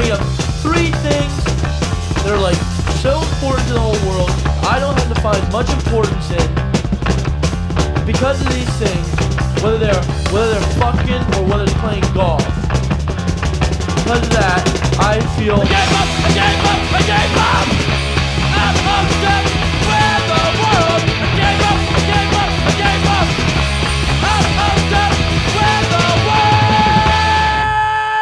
bringing up three things that are like so important to the whole world. I don't have to find much importance in because of these things, whether they're fucking or whether they're playing golf. Because of that, I feel.